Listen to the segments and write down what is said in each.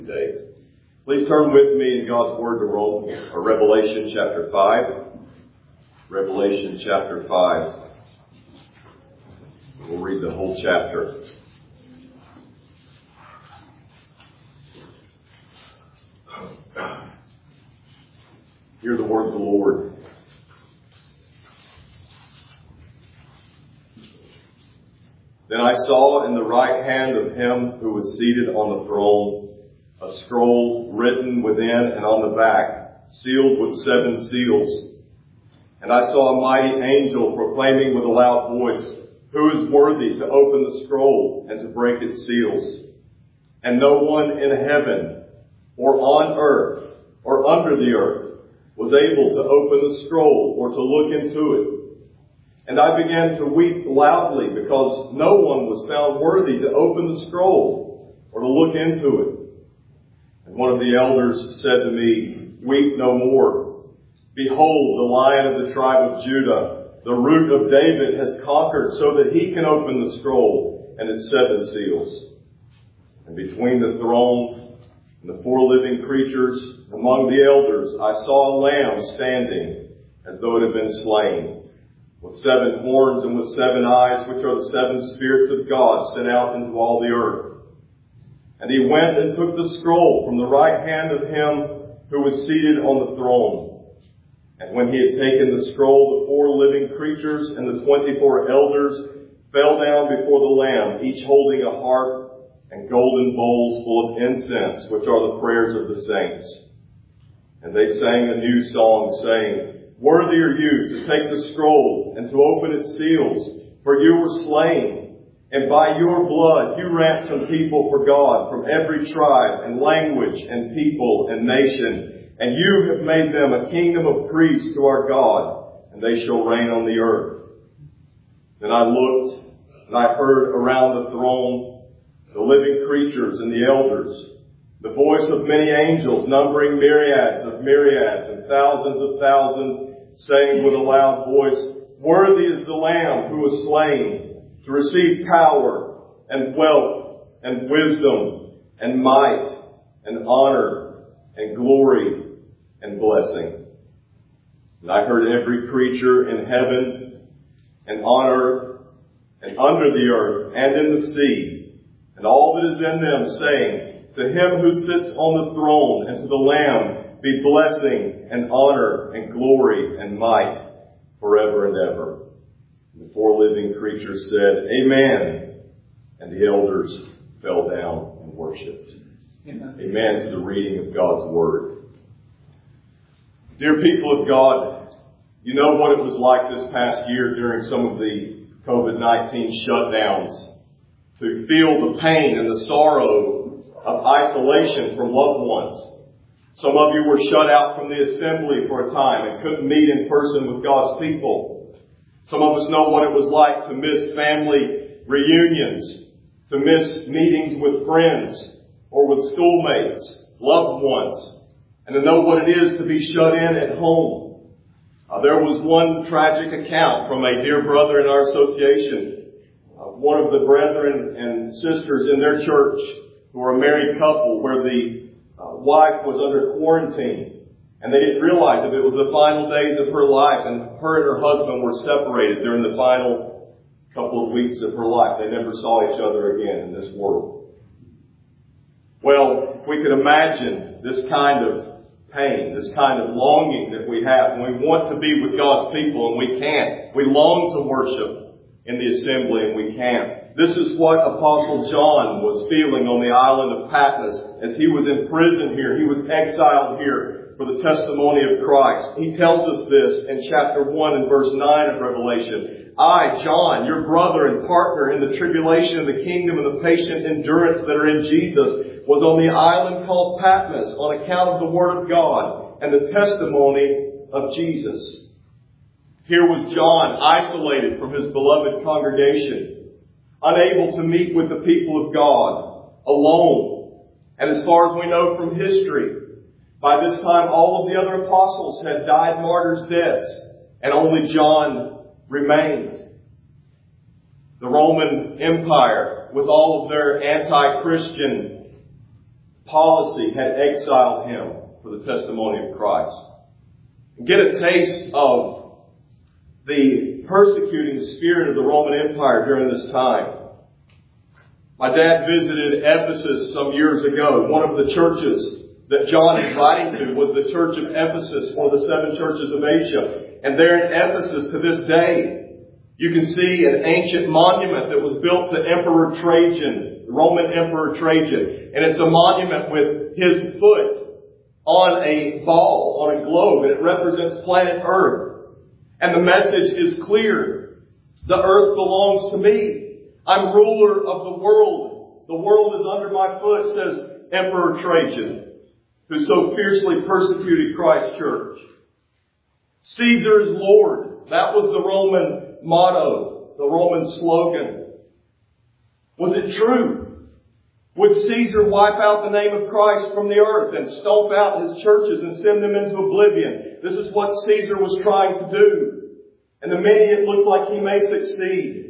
Today. Please turn with me in God's Word to Revelation chapter 5. Revelation chapter 5. We'll read the whole chapter. Hear the word of the Lord. Then I saw in the right hand of him who was seated on the throne a scroll written within and on the back, sealed with 7 seals. And I saw a mighty angel proclaiming with a loud voice, "Who is worthy to open the scroll and to break its seals?" And no one in heaven or on earth or under the earth was able to open the scroll or to look into it. And I began to weep loudly because no one was found worthy to open the scroll or to look into it. And one of the elders said to me, "Weep no more. Behold, the Lion of the tribe of Judah, the Root of David, has conquered so that he can open the scroll and its 7 seals." And between the throne and the 4 living creatures, among the elders, I saw a lamb standing as though it had been slain, with 7 horns and with 7 eyes, which are the 7 spirits of God sent out into all the earth. And he went and took the scroll from the right hand of him who was seated on the throne. And when he had taken the scroll, the 4 living creatures and the 24 elders fell down before the Lamb, each holding a harp and golden bowls full of incense, which are the prayers of the saints. And they sang a new song, saying, "Worthy are you to take the scroll and to open its seals, for you were slain. And by your blood you ransomed people for God from every tribe and language and people and nation. And you have made them a kingdom of priests to our God, and they shall reign on the earth." Then I looked, and I heard around the throne the living creatures and the elders, the voice of many angels, numbering myriads of myriads and thousands of thousands, saying with a loud voice, "Worthy is the Lamb who was slain to receive power and wealth and wisdom and might and honor and glory and blessing." And I heard every creature in heaven and on earth and under the earth and in the sea and all that is in them saying, "To him who sits on the throne and to the Lamb be blessing and honor and glory and might forever and ever." The 4 living creatures said, "Amen." And the elders fell down and worshipped. Amen to the reading of God's Word. Dear people of God, you know what it was like this past year during some of the COVID-19 shutdowns, to feel the pain and the sorrow of isolation from loved ones. Some of you were shut out from the assembly for a time and couldn't meet in person with God's people. Some of us know what it was like to miss family reunions, to miss meetings with friends or with schoolmates, loved ones, and to know what it is to be shut in at home. There was one tragic account from a dear brother in our association. One of the brethren and sisters in their church who were a married couple, where the wife was under quarantine. And they didn't realize it. It was the final days of her life, and her and her husband were separated during the final couple of weeks of her life. They never saw each other again in this world. Well, if we could imagine this kind of pain, this kind of longing that we have, and we want to be with God's people and we can't. We long to worship in the assembly and we can't. This is what Apostle John was feeling on the island of Patmos as he was in prison here. He was exiled here for the testimony of Christ. He tells us this in chapter 1 and verse 9 of Revelation. "I, John, your brother and partner in the tribulation of the kingdom and the patient endurance that are in Jesus, was on the island called Patmos on account of the word of God and the testimony of Jesus." Here was John, isolated from his beloved congregation, unable to meet with the people of God, alone. And as far as we know from history, by this time all of the other apostles had died martyrs' deaths, and only John remained. The Roman Empire, with all of their anti-Christian policy had exiled him for the testimony of Christ. Get a taste of the persecuting spirit of the Roman Empire during this time. My dad visited Ephesus some years ago. One of the churches that John is writing to was the church of Ephesus, one of the 7 churches of Asia. And there in Ephesus to this day, you can see an ancient monument that was built to Emperor Trajan, the Roman Emperor Trajan. And it's a monument with his foot on a ball, on a globe, and it represents planet Earth. And the message is clear. The earth belongs to me. I'm ruler of the world. The world is under my foot, says Emperor Trajan, who so fiercely persecuted Christ's church. Caesar is Lord. That was the Roman motto, the Roman slogan. Was it true? Would Caesar wipe out the name of Christ from the earth and stomp out his churches and send them into oblivion? This is what Caesar was trying to do. And to many it looked like he may succeed.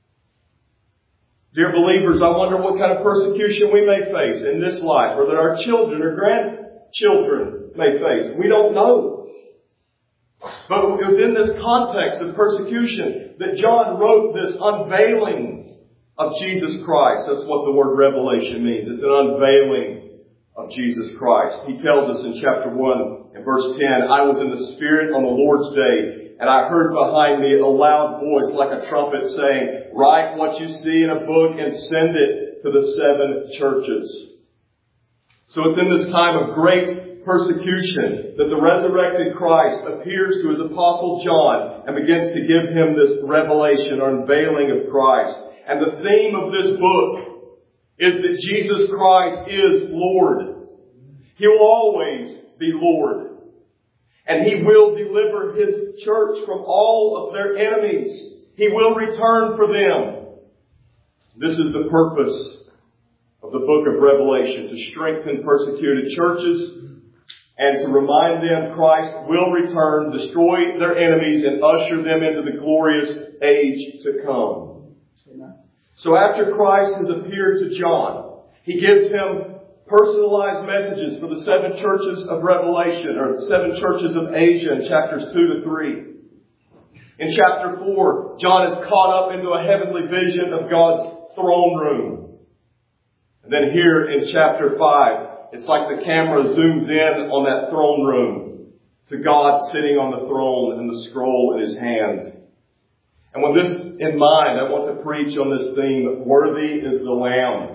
Dear believers, I wonder what kind of persecution we may face in this life, or that our children or grandchildren may face. We don't know. But it was in this context of persecution that John wrote this unveiling of Jesus Christ. That's what the word revelation means. It's an unveiling of Jesus Christ. He tells us in chapter 1 and verse 10, I was in the Spirit on the Lord's day, and I heard behind me a loud voice like a trumpet saying, write what you see in a book and send it to the 7 churches. So it's in this time of great persecution that the resurrected Christ appears to his apostle John and begins to give him this revelation or unveiling of Christ. And the theme of this book is that Jesus Christ is Lord. He will always be Lord. And He will deliver His church from all of their enemies. He will return for them. This is the purpose of the book of Revelation, to strengthen persecuted churches and to remind them Christ will return, destroy their enemies, and usher them into the glorious age to come. Amen. So after Christ has appeared to John, He gives him personalized messages for the 7 churches of Revelation, or the 7 churches of Asia in chapters 2 to 3. In chapter 4, John is caught up into a heavenly vision of God's throne room. And then here in chapter 5, it's like the camera zooms in on that throne room to God sitting on the throne and the scroll in His hand. And with this in mind, I want to preach on this theme, worthy is the Lamb.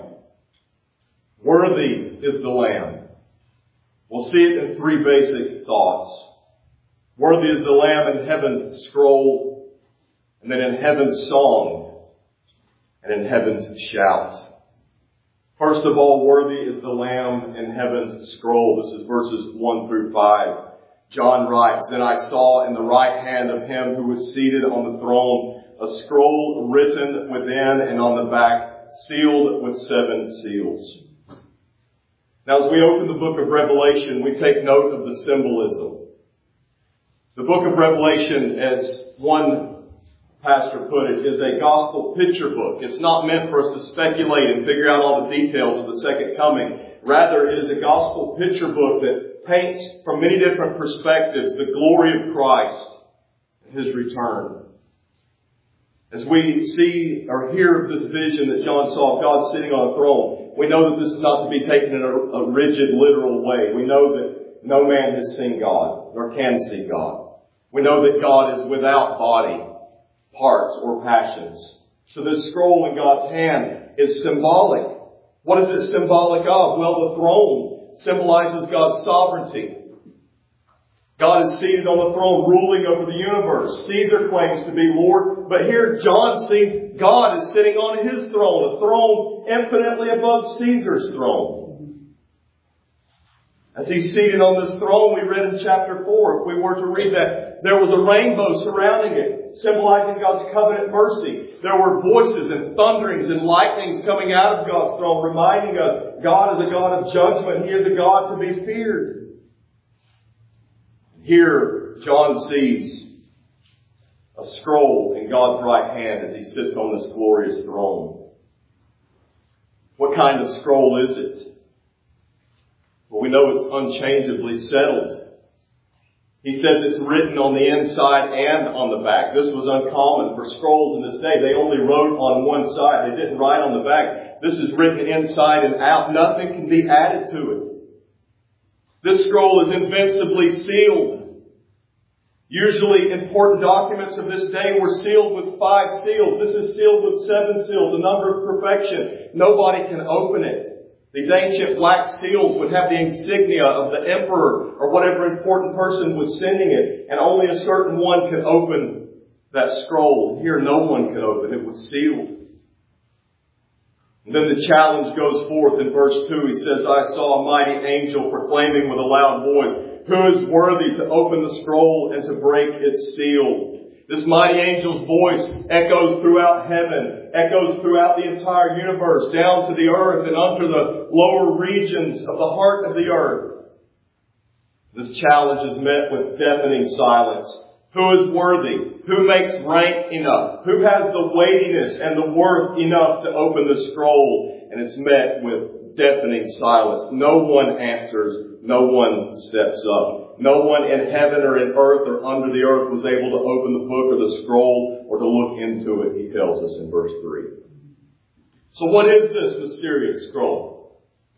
Worthy is the Lamb. We'll see it in 3 basic thoughts. Worthy is the Lamb in heaven's scroll, and then in heaven's song, and in heaven's shout. First of all, worthy is the Lamb in heaven's scroll. This is verses 1 through 5. John writes, Then I saw in the right hand of Him who was seated on the throne a scroll written within and on the back, sealed with 7 seals. Now, as we open the book of Revelation, we take note of the symbolism. The book of Revelation, as one pastor put it, is a gospel picture book. It's not meant for us to speculate and figure out all the details of the second coming. Rather, it is a gospel picture book that paints from many different perspectives the glory of Christ and His return. As we see or hear of this vision that John saw of God sitting on a throne, we know that this is not to be taken in a rigid, literal way. We know that no man has seen God, nor can see God. We know that God is without body, parts, or passions. So this scroll in God's hand is symbolic. What is it symbolic of? Well, the throne symbolizes God's sovereignty. God is seated on the throne, ruling over the universe. Caesar claims to be Lord, but here John sees God is sitting on His throne, a throne infinitely above Caesar's throne. As He's seated on this throne, we read in chapter 4, if we were to read that, there was a rainbow surrounding it, symbolizing God's covenant mercy. There were voices and thunderings and lightnings coming out of God's throne, reminding us God is a God of judgment. He is a God to be feared. Here, John sees a scroll in God's right hand as He sits on this glorious throne. What kind of scroll is it? we know it's unchangeably settled. He says it's written on the inside and on the back. This was uncommon for scrolls in this day. They only wrote on one side. They didn't write on the back. This is written inside and out. Nothing can be added to it. This scroll is invincibly sealed. Usually important documents of this day were sealed with 5 seals. This is sealed with 7 seals, a number of perfection. Nobody can open it. These ancient black seals would have the insignia of the emperor or whatever important person was sending it, and only a certain one could open that scroll. Here no one could open it. It was sealed. And then the challenge goes forth in verse 2. He says, I saw a mighty angel proclaiming with a loud voice, who is worthy to open the scroll and to break its seal? This mighty angel's voice echoes throughout heaven, echoes throughout the entire universe, down to the earth and unto the lower regions of the heart of the earth. This challenge is met with deafening silence. Who is worthy? Who makes rank enough? Who has the weightiness and the worth enough to open the scroll? And it's met with deafening silence. No one answers. No one steps up. No one in heaven or in earth or under the earth was able to open the book or the scroll or to look into it, he tells us in verse 3. So what is this mysterious scroll?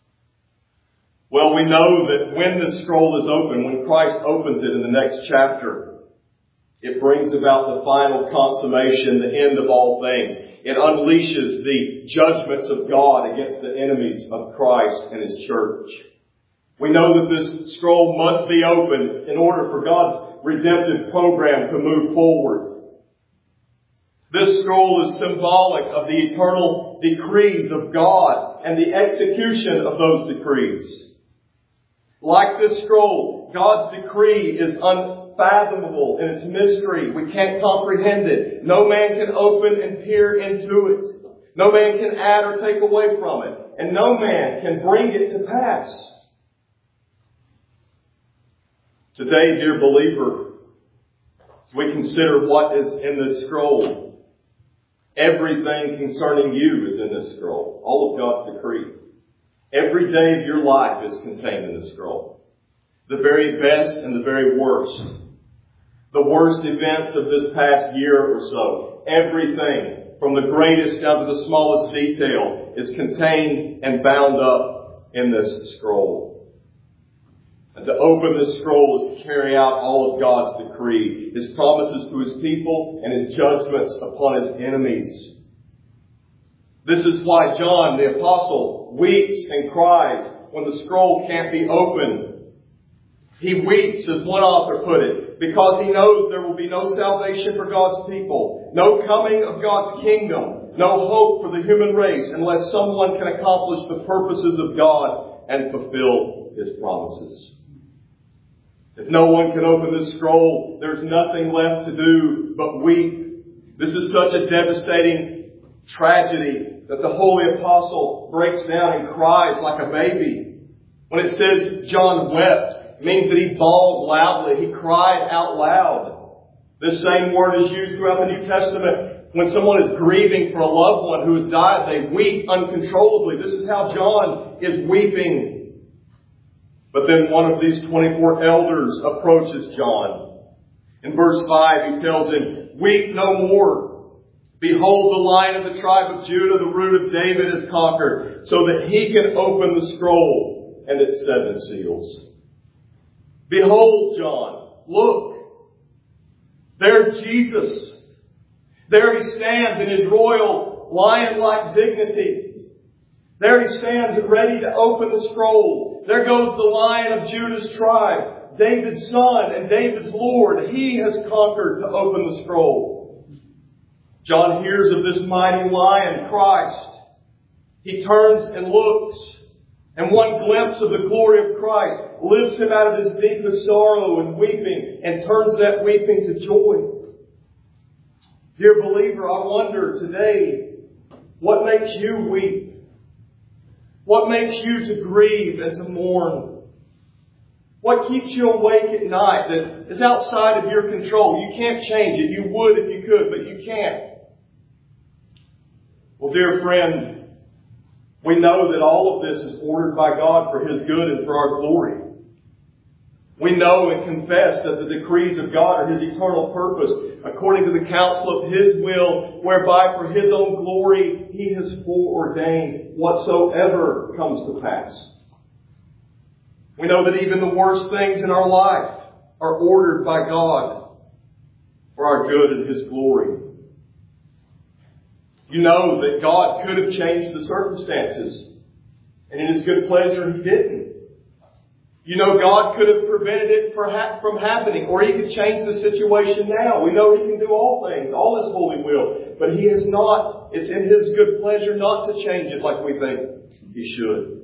Well, we know that when the scroll is open, when Christ opens it in the next chapter, it brings about the final consummation, the end of all things. It unleashes the judgments of God against the enemies of Christ and His church. We know that this scroll must be opened in order for God's redemptive program to move forward. This scroll is symbolic of the eternal decrees of God and the execution of those decrees. Like this scroll, God's decree is unfathomable in its mystery. We can't comprehend it. No man can open and peer into it. No man can add or take away from it. And no man can bring it to pass. Today, dear believer, as we consider what is in this scroll, everything concerning you is in this scroll. All of God's decree. Every day of your life is contained in this scroll. The very best and the very worst. The worst events of this past year or so. Everything, from the greatest down to the smallest detail, is contained and bound up in this scroll. And to open this scroll is to carry out all of God's decree, His promises to His people and His judgments upon His enemies. This is why John the Apostle weeps and cries when the scroll can't be opened. He weeps, as one author put it, because he knows there will be no salvation for God's people, no coming of God's kingdom, no hope for the human race unless someone can accomplish the purposes of God and fulfill His promises. If no one can open this scroll, there's nothing left to do but weep. This is such a devastating tragedy that the Holy Apostle breaks down and cries like a baby. When it says John wept, it means that he bawled loudly. He cried out loud. This same word is used throughout the New Testament. When someone is grieving for a loved one who has died, they weep uncontrollably. This is how John is weeping. But then one of these 24 elders approaches John. In verse 5, he tells him, "Weep no more. Behold, the Lion of the tribe of Judah, the Root of David, has conquered, so that He can open the scroll and its 7 seals." Behold, John, look. There's Jesus. There He stands in His royal lion-like dignity. There He stands ready to open the scroll. There goes the Lion of Judah's tribe, David's son and David's Lord. He has conquered to open the scroll. John hears of this mighty lion, Christ. He turns and looks, and one glimpse of the glory of Christ lifts him out of his deepest sorrow and weeping and turns that weeping to joy. Dear believer, I wonder today, what makes you weep? What makes you to grieve and to mourn? What keeps you awake at night that is outside of your control? You can't change it. You would if you could, but you can't. Well, dear friend, We know that all of this is ordered by God for His good and for our glory. We know and confess that the decrees of God are His eternal purpose, according to the counsel of His will, whereby for His own glory He has foreordained whatsoever comes to pass. We know that even the worst things in our life are ordered by God for our good and His glory. You know that God could have changed the circumstances, and in His good pleasure He didn't. You know God could have prevented it from happening, or He could change the situation now. We know He can do all things, all His holy will, but He has not. It's in His good pleasure not to change it like we think He should.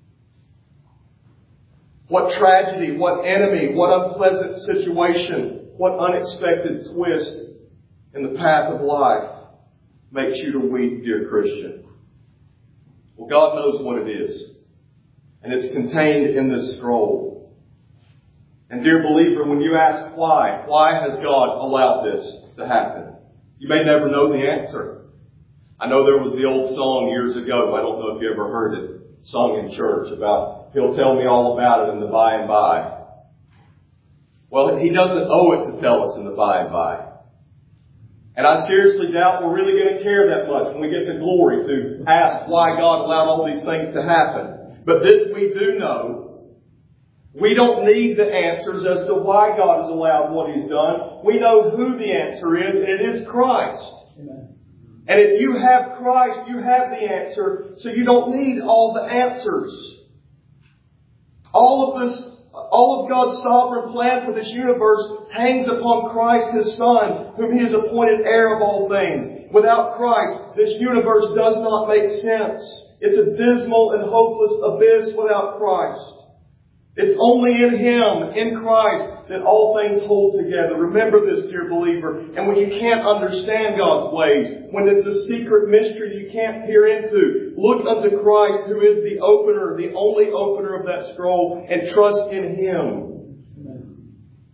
What tragedy, what enemy, what unpleasant situation, what unexpected twist in the path of life makes you to weep, dear Christian? Well, God knows what it is. And it's contained in this scroll. And dear believer, when you ask why has God allowed this to happen? You may never know the answer. I know there was the old song years ago, I don't know if you ever heard it, sung in church about, He'll tell me all about it in the by and by. Well, He doesn't owe it to tell us in the by and by. And I seriously doubt we're really going to care that much when we get to glory to ask why God allowed all these things to happen. But this we do know. We don't need the answers as to why God has allowed what He's done. We know who the answer is, and it is Christ. Amen. And if you have Christ, you have the answer, so you don't need all the answers. All of God's sovereign plan for this universe hangs upon Christ, His Son, whom He has appointed heir of all things. Without Christ, this universe does not make sense. It's a dismal and hopeless abyss without Christ. It's only in Him, in Christ, that all things hold together. Remember this, dear believer. And when you can't understand God's ways, when it's a secret mystery you can't peer into, look unto Christ, who is the opener, the only opener of that scroll, and trust in Him. Amen.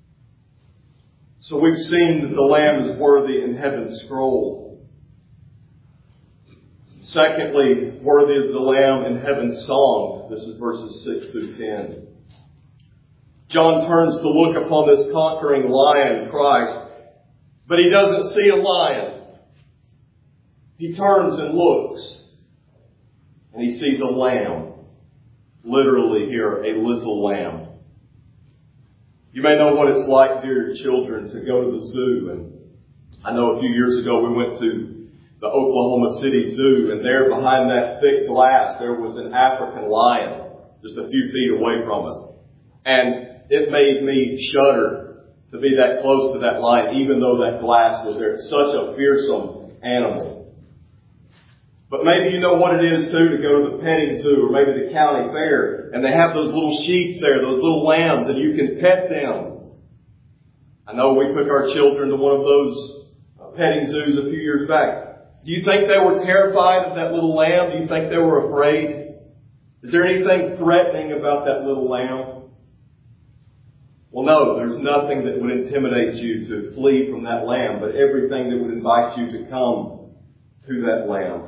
So we've seen that the Lamb is worthy in heaven's scroll. Secondly, worthy is the Lamb in heaven's song. This is verses 6 through 10. John turns to look upon this conquering lion, Christ, but he doesn't see a lion. He turns and looks, and he sees a lamb. Literally here, a little lamb. You may know what it's like, dear children, to go to the zoo. And I know a few years ago we went to the Oklahoma City Zoo, and there behind that thick glass there was an African lion just a few feet away from us. And it made me shudder to be that close to that lion, even though that glass was there. It's such a fearsome animal. But maybe you know what it is too to go to the petting zoo or maybe the county fair, and they have those little sheep there, those little lambs, and you can pet them. I know we took our children to one of those petting zoos a few years back. Do you think they were terrified of that little lamb? Do you think they were afraid? Is there anything threatening about that little lamb? Well, no, there's nothing that would intimidate you to flee from that lamb, but everything that would invite you to come to that lamb.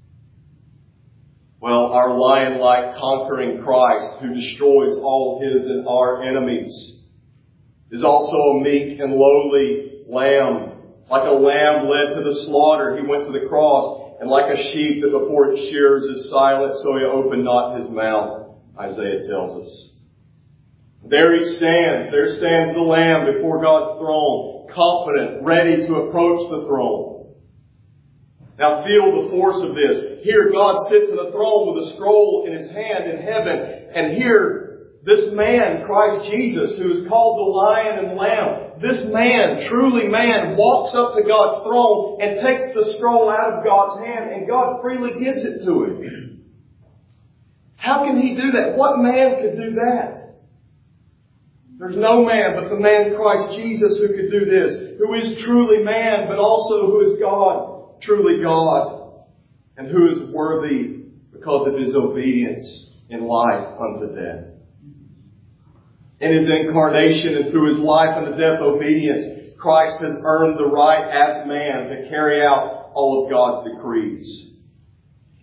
Well, our lion-like conquering Christ, who destroys all His and our enemies, is also a meek and lowly lamb. Like a lamb led to the slaughter, He went to the cross. And like a sheep that before its shearers is silent, so He opened not His mouth, Isaiah tells us. There He stands. There stands the Lamb before God's throne, confident, ready to approach the throne. Now feel the force of this. Here God sits on the throne with a scroll in His hand in heaven. And here this man, Christ Jesus, who is called the Lion and Lamb, this man, truly man, walks up to God's throne and takes the scroll out of God's hand, and God freely gives it to Him. How can He do that? What man could do that? There's no man but the man Christ Jesus who could do this, who is truly man, but also who is God, truly God, and who is worthy because of His obedience in life unto death. In His incarnation and through His life and the death obedience, Christ has earned the right as man to carry out all of God's decrees.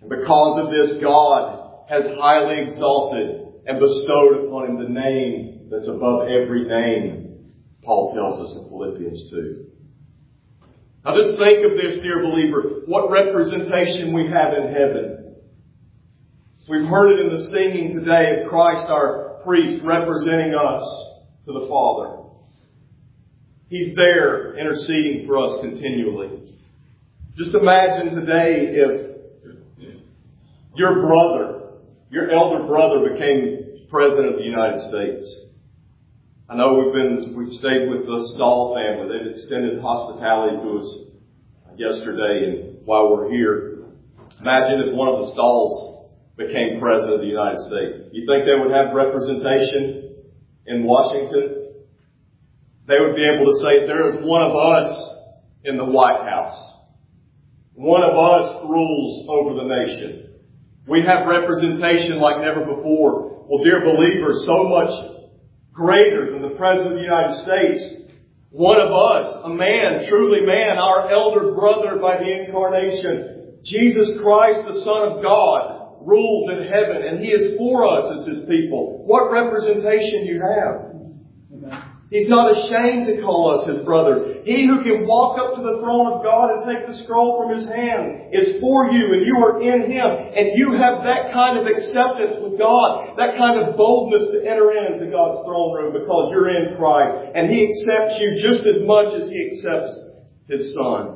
And because of this, God has highly exalted and bestowed upon him the name that's above every name, Paul tells us in Philippians 2. Now just think of this, dear believer, what representation we have in heaven. We've heard it in the singing today of Christ our priest representing us to the Father. He's there interceding for us continually. Just imagine today if your brother, your elder brother became President of the United States. I know we've stayed with the Stahl family. They've extended hospitality to us yesterday and while we're here. Imagine if one of the Stahls became President of the United States. You think they would have representation in Washington? They would be able to say, there is one of us in the White House. One of us rules over the nation. We have representation like never before. Well, dear believers, so much greater than the President of the United States. One of us, a man, truly man, our elder brother by the incarnation, Jesus Christ, the Son of God, rules in heaven, and He is for us as His people. What representation you have? He's not ashamed to call us His brother. He who can walk up to the throne of God and take the scroll from His hand is for you, and you are in Him. And you have that kind of acceptance with God, that kind of boldness to enter into God's throne room because you're in Christ. And He accepts you just as much as He accepts His Son.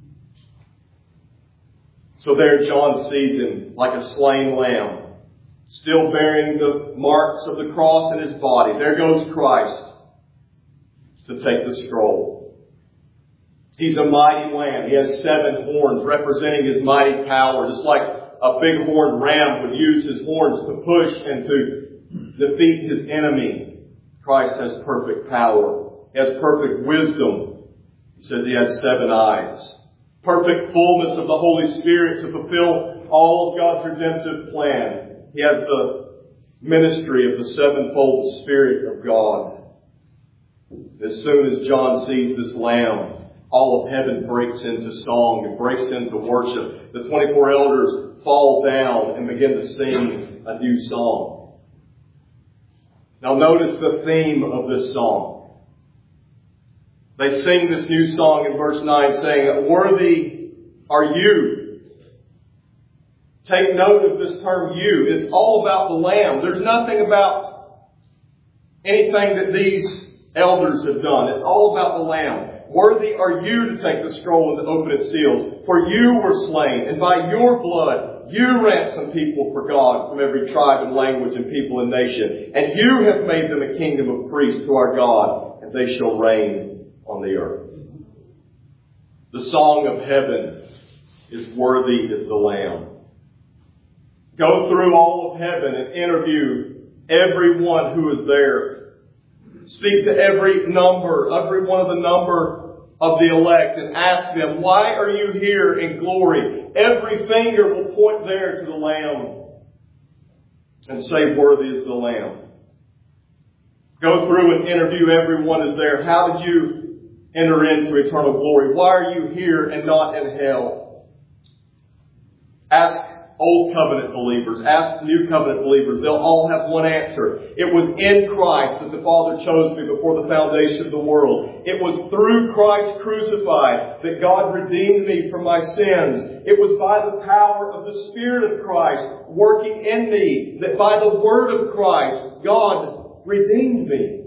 So there John sees Him like a slain lamb, still bearing the marks of the cross in His body. There goes Christ to take the scroll. He's a mighty lamb. He has 7 horns representing His mighty power. Just like a big-horned ram would use his horns to push and to defeat his enemy. Christ has perfect power. He has perfect wisdom. He says He has 7 eyes. Perfect fullness of the Holy Spirit to fulfill all of God's redemptive plan. He has the ministry of the 7-fold Spirit of God. As soon as John sees this lamb, all of heaven breaks into song and breaks into worship. The 24 elders fall down and begin to sing a new song. Now notice the theme of this song. They sing this new song in verse 9 saying, "Worthy are you." Take note of this term "you." It's all about the Lamb. There's nothing about anything that these elders have done. It's all about the Lamb. Worthy are you to take the scroll and to open its seals. For you were slain, and by your blood you ransomed people for God from every tribe and language and people and nation. And you have made them a kingdom of priests to our God, and they shall reign on the earth. The song of heaven is "Worthy is the Lamb." Go through all of heaven and interview everyone who is there. Speak to every one of the number of the elect and ask them, why are you here in glory? Every finger will point there to the Lamb and say, "Worthy is the Lamb." Go through and interview everyone who's there. How did you enter into eternal glory? Why are you here and not in hell? Ask Old Covenant believers, ask New Covenant believers. They'll all have one answer. It was in Christ that the Father chose me before the foundation of the world. It was through Christ crucified that God redeemed me from my sins. It was by the power of the Spirit of Christ working in me that by the Word of Christ, God redeemed me.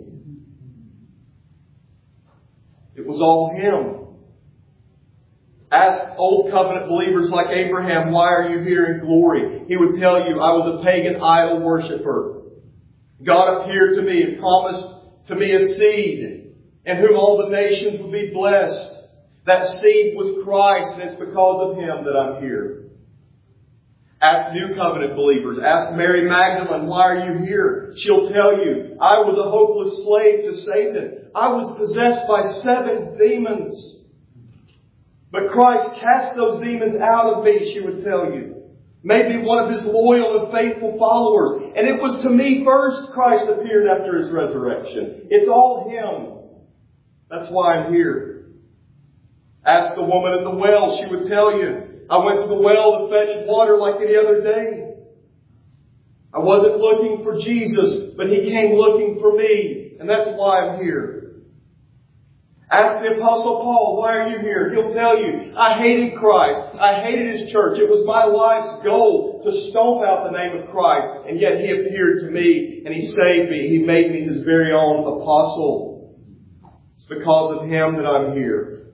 It was all Him. Ask Old Covenant believers like Abraham, why are you here in glory? He would tell you, I was a pagan idol worshiper. God appeared to me and promised to me a seed in whom all the nations would be blessed. That seed was Christ, and it's because of Him that I'm here. Ask New Covenant believers. Ask Mary Magdalene, why are you here? She'll tell you, I was a hopeless slave to Satan. I was possessed by 7 demons. But Christ cast those demons out of me, she would tell you. Made me one of His loyal and faithful followers. And it was to me first Christ appeared after His resurrection. It's all Him. That's why I'm here. Ask the woman at the well. She would tell you, I went to the well to fetch water like any other day. I wasn't looking for Jesus, but He came looking for me. And that's why I'm here. Ask the Apostle Paul, why are you here? He'll tell you, I hated Christ. I hated His church. It was my life's goal to stomp out the name of Christ. And yet He appeared to me and He saved me. He made me His very own apostle. It's because of Him that I'm here.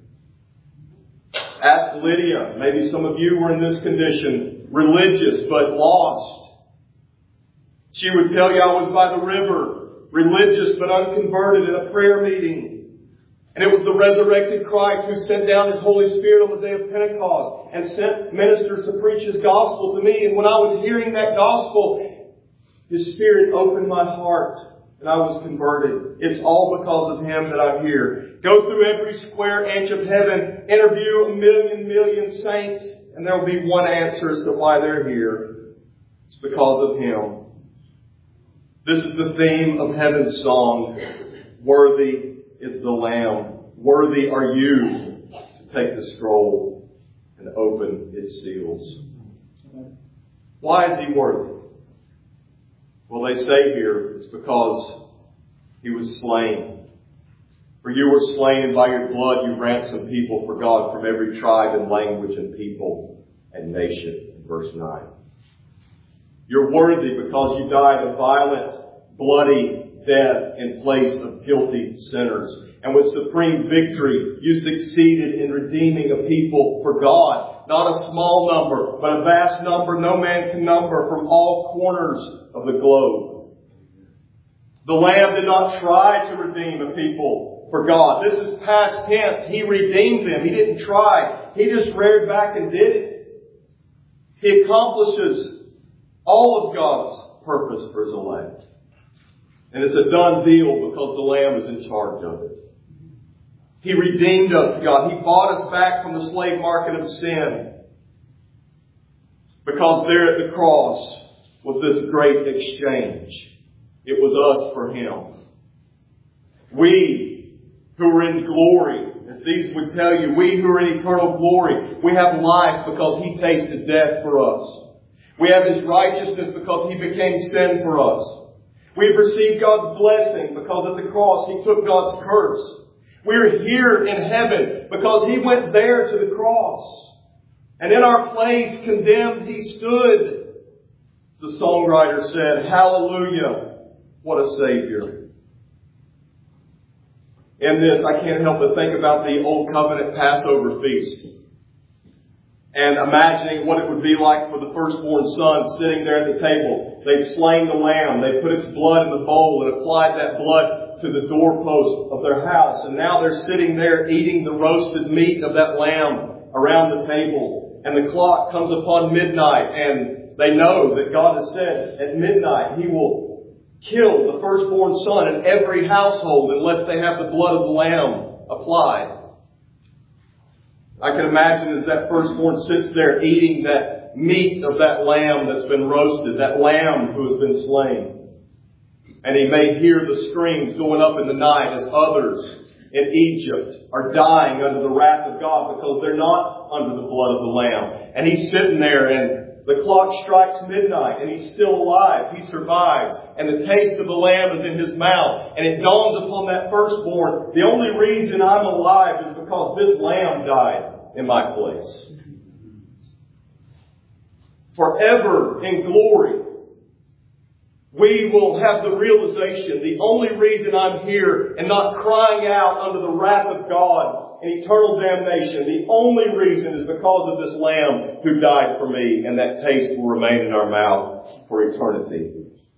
Ask Lydia. Maybe some of you were in this condition, religious but lost. She would tell you, I was by the river, religious but unconverted, in a prayer meeting. And it was the resurrected Christ who sent down His Holy Spirit on the day of Pentecost and sent ministers to preach His gospel to me. And when I was hearing that gospel, His Spirit opened my heart and I was converted. It's all because of Him that I'm here. Go through every square inch of heaven, interview a million saints, and there will be one answer as to why they're here. It's because of Him. This is the theme of heaven's song. Worthy is the Lamb. Worthy are you to take the scroll and open its seals. Why is He worthy? Well, they say here it's because He was slain. For you were slain, and by your blood you ransomed people for God from every tribe and language and people and nation. Verse 9. You're worthy because you died a violent, bloody death in place of guilty sinners. And with supreme victory, you succeeded in redeeming a people for God. Not a small number, but a vast number no man can number, from all corners of the globe. The Lamb did not try to redeem a people for God. This is past tense. He redeemed them. He didn't try. He just reared back and did it. He accomplishes all of God's purpose for His elect. And it's a done deal because the Lamb is in charge of it. He redeemed us to God. He bought us back from the slave market of sin. Because there at the cross was this great exchange. It was us for Him. We who are in glory, as these would tell you, we who are in eternal glory, we have life because He tasted death for us. We have His righteousness because He became sin for us. We've received God's blessing because at the cross He took God's curse. We're here in heaven because He went there to the cross. And in our place, condemned, He stood. The songwriter said, hallelujah, what a Savior. In this, I can't help but think about the Old Covenant Passover feast. And imagining what it would be like for the firstborn son sitting there at the table. They'd slain the lamb. They put its blood in the bowl and applied that blood to the doorpost of their house. And now they're sitting there eating the roasted meat of that lamb around the table. And the clock comes upon midnight, and they know that God has said at midnight He will kill the firstborn son in every household unless they have the blood of the lamb applied. I can imagine as that firstborn sits there eating that meat of that lamb that's been roasted, that lamb who has been slain. And he may hear the screams going up in the night as others in Egypt are dying under the wrath of God because they're not under the blood of the Lamb. And he's sitting there and the clock strikes midnight and he's still alive. He survives. And the taste of the Lamb is in his mouth. And it dawns upon that firstborn, the only reason I'm alive is because this Lamb died in my place. Forever in glory, we will have the realization, the only reason I'm here and not crying out under the wrath of God in eternal damnation, the only reason is because of this Lamb who died for me, and that taste will remain in our mouth for eternity.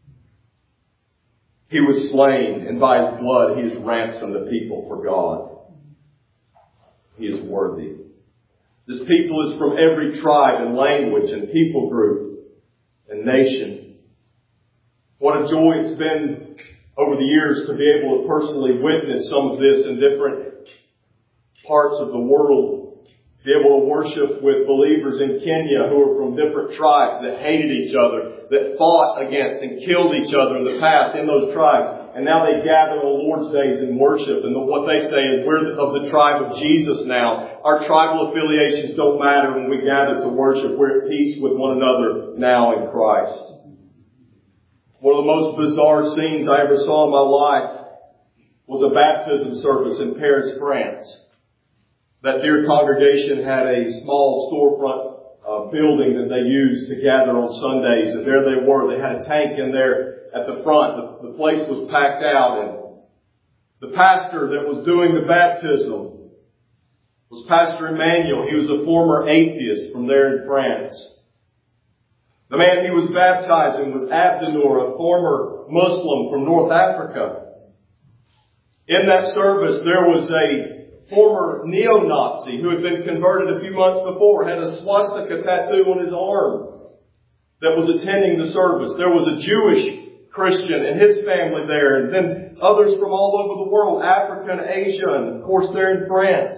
He was slain, and by His blood He has ransomed the people for God. He is worthy. This people is from every tribe and language and people group and nation. What a joy it's been over the years to be able to personally witness some of this in different parts of the world. Be able to worship with believers in Kenya who are from different tribes that hated each other, that fought against and killed each other in the past in those tribes. And now they gather on Lord's days and worship. And what they say is, we're of the tribe of Jesus now. Our tribal affiliations don't matter when we gather to worship. We're at peace with one another now in Christ. One of the most bizarre scenes I ever saw in my life was a baptism service in Paris, France. That dear congregation had a small storefront building that they used to gather on Sundays. And there they were. They had a tank in there at the front. The place was packed out. And the pastor that was doing the baptism was Pastor Emmanuel. He was a former atheist from there in France. The man he was baptizing was Abdinur, a former Muslim from North Africa. In that service, there was a former neo-Nazi who had been converted a few months before, had a swastika tattoo on his arm, that was attending the service. There was a Jewish Christian and his family there, and then others from all over the world, Africa and Asia, and of course they're in France.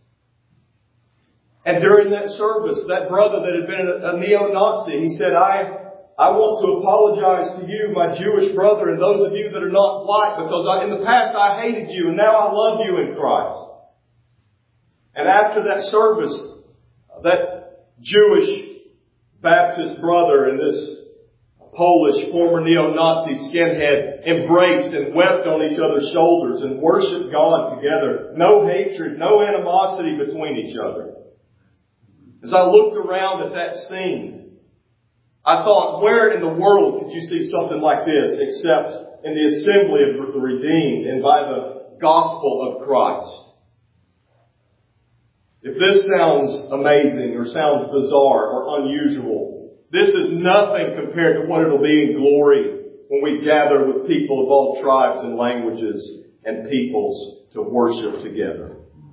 And during that service, that brother that had been a neo-Nazi, he said, I want to apologize to you, my Jewish brother, and those of you that are not white, because in the past I hated you, and now I love you in Christ. And after that service, that Jewish Baptist brother and this Polish former neo-Nazi skinhead embraced and wept on each other's shoulders and worshiped God together. No hatred, no animosity between each other. As I looked around at that scene, I thought, where in the world could you see something like this except in the assembly of the redeemed and by the gospel of Christ? If this sounds amazing or sounds bizarre or unusual, this is nothing compared to what it'll be in glory when we gather with people of all tribes and languages and peoples to worship together.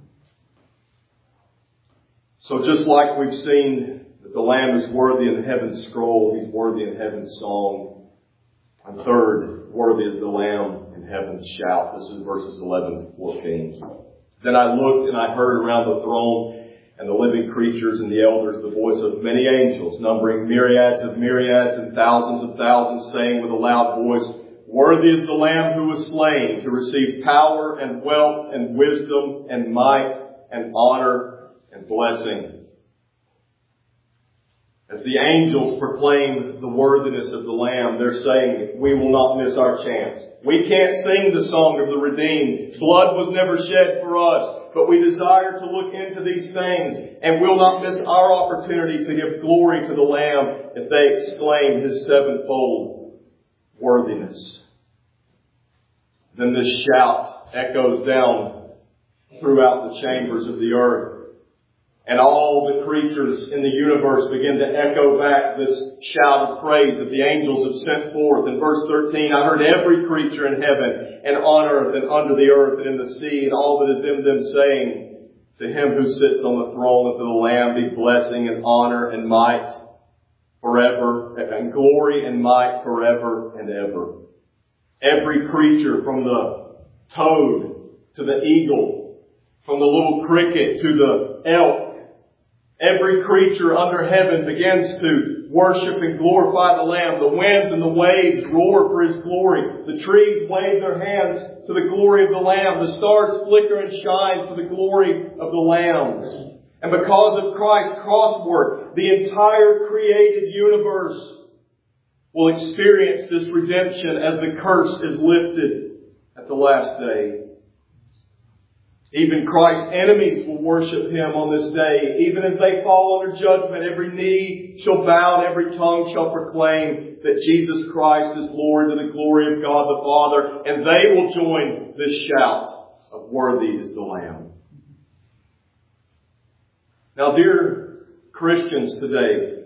So just like we've seen that the Lamb is worthy in heaven's scroll, He's worthy in heaven's song. And third, worthy is the Lamb in heaven's shout. This is verses 11 to 14. Then I looked and I heard around the throne and the living creatures and the elders the voice of many angels, numbering myriads of myriads and thousands of thousands, saying with a loud voice, worthy is the Lamb who was slain to receive power and wealth and wisdom and might and honor and blessing. As the angels proclaim the worthiness of the Lamb, they're saying, we will not miss our chance. We can't sing the song of the redeemed. Blood was never shed for us, but we desire to look into these things and will not miss our opportunity to give glory to the Lamb as they exclaim His sevenfold worthiness. Then this shout echoes down throughout the chambers of the earth. And all the creatures in the universe begin to echo back this shout of praise that the angels have sent forth. In verse 13, I heard every creature in heaven and on earth and under the earth and in the sea and all that is in them saying, to Him who sits on the throne and to the Lamb be blessing and honor and might forever, and glory and might forever and ever. Every creature from the toad to the eagle, from the little cricket to the elk, every creature under heaven begins to worship and glorify the Lamb. The winds and the waves roar for His glory. The trees wave their hands to the glory of the Lamb. The stars flicker and shine for the glory of the Lamb. And because of Christ's cross work, the entire created universe will experience this redemption as the curse is lifted at the last day. Even Christ's enemies will worship Him on this day. Even as they fall under judgment, every knee shall bow and every tongue shall proclaim that Jesus Christ is Lord to the glory of God the Father. And they will join this shout of worthy is the Lamb. Now, dear Christians today,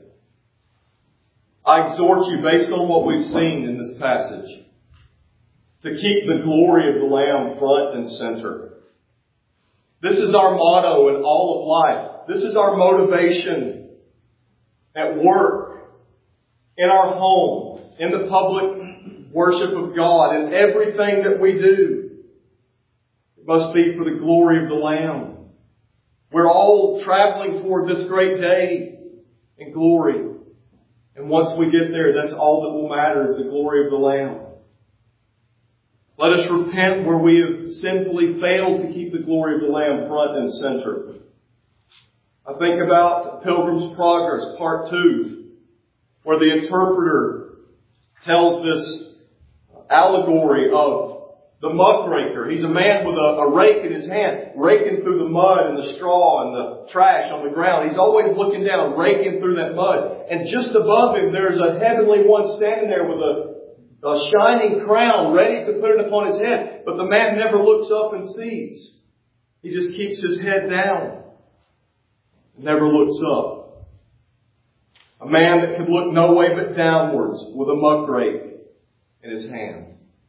I exhort you, based on what we've seen in this passage, to keep the glory of the Lamb front and center. This is our motto in all of life. This is our motivation at work, in our home, in the public worship of God, in everything that we do. It must be for the glory of the Lamb. We're all traveling toward this great day in glory. And once we get there, that's all that will matter is the glory of the Lamb. Let us repent where we have sinfully failed to keep the glory of the Lamb front and center. I think about Pilgrim's Progress, Part 2, where the interpreter tells this allegory of the muckraker. He's a man with a rake in his hand, raking through the mud and the straw and the trash on the ground. He's always looking down, raking through that mud. And just above him, there's a heavenly one standing there with a shining crown ready to put it upon his head. But the man never looks up and sees. He just keeps his head down. Never looks up. A man that could look no way but downwards with a muckrake in his hand.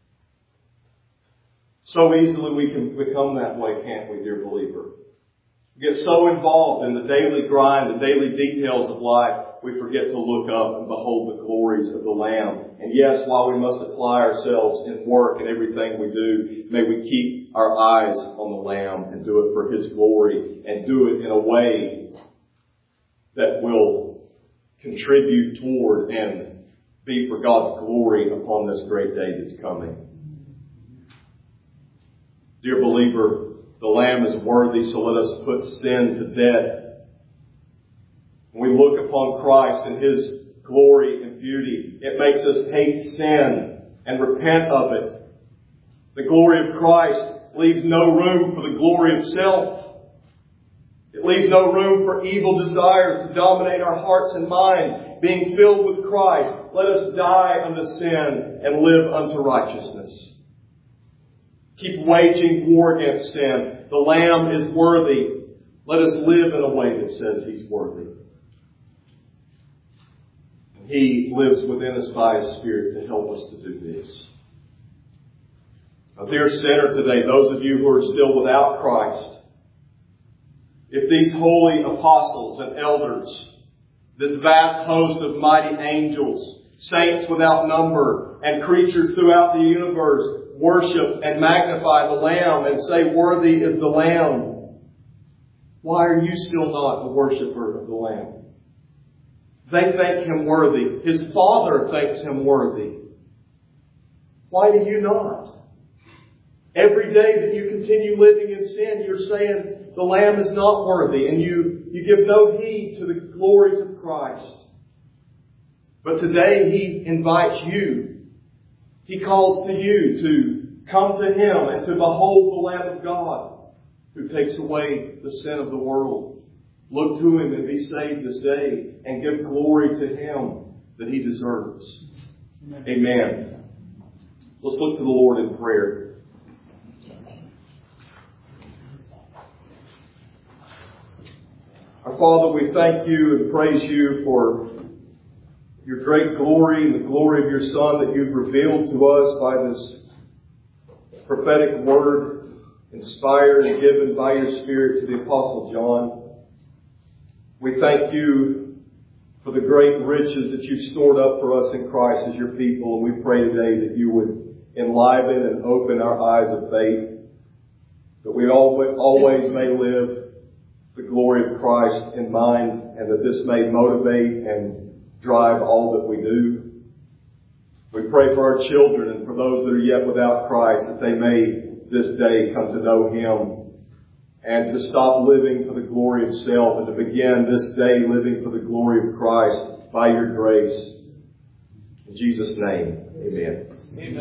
So easily we can become that way, can't we, dear believer? We get so involved in the daily grind, the daily details of life, we forget to look up and behold the glories of the Lamb. And yes, while we must apply ourselves in work and everything we do, may we keep our eyes on the Lamb and do it for His glory and do it in a way that will contribute toward and be for God's glory upon this great day that's coming. Dear believer, the Lamb is worthy, so let us put sin to death. When we look upon Christ and His glory and beauty, it makes us hate sin and repent of it. The glory of Christ leaves no room for the glory of self. It leaves no room for evil desires to dominate our hearts and minds. Being filled with Christ, let us die unto sin and live unto righteousness. Keep waging war against sin. The Lamb is worthy. Let us live in a way that says He's worthy. He lives within us by His Spirit to help us to do this. Now, dear sinner today, those of you who are still without Christ, if these holy apostles and elders, this vast host of mighty angels, saints without number, and creatures throughout the universe worship and magnify the Lamb and say, "Worthy is the Lamb," why are you still not a worshiper of the Lamb? They think Him worthy. His Father thinks Him worthy. Why do you not? Every day that you continue living in sin, you're saying the Lamb is not worthy, and you give no heed to the glories of Christ. But today He invites you. He calls to you to come to Him and to behold the Lamb of God who takes away the sin of the world. Look to Him and be saved this day and give glory to Him that He deserves. Amen. Let's look to the Lord in prayer. Our Father, we thank You and praise You for Your great glory and the glory of Your Son that You've revealed to us by this prophetic word inspired and given by Your Spirit to the Apostle John. We thank You for the great riches that You've stored up for us in Christ as Your people. And we pray today that You would enliven and open our eyes of faith, that we always may live the glory of Christ in mind, and that this may motivate and drive all that we do. We pray for our children and for those that are yet without Christ, that they may this day come to know Him and to stop living for the glory of self and to begin this day living for the glory of Christ by Your grace. In Jesus' name, amen. Amen.